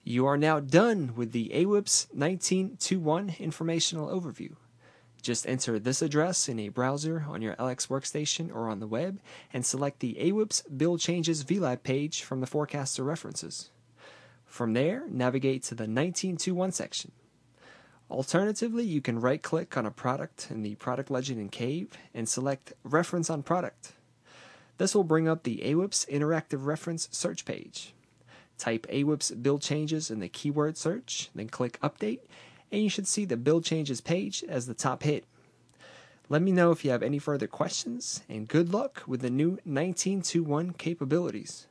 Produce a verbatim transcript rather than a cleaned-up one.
You are now done with the A W I P S nineteen twenty-one informational overview. Just enter this address in a browser on your L X workstation or on the web and select the A W I P S Build Changes V LAB page from the Forecaster references. From there, navigate to the nineteen twenty-one section. Alternatively, you can right-click on a product in the Product Legend in Cave and select Reference on Product. This will bring up the A W I P S Interactive Reference search page. Type A W I P S Build Changes in the keyword search, then click Update, and you should see the Build Changes page as the top hit. Let me know if you have any further questions, and good luck with the new nineteen twenty-one capabilities.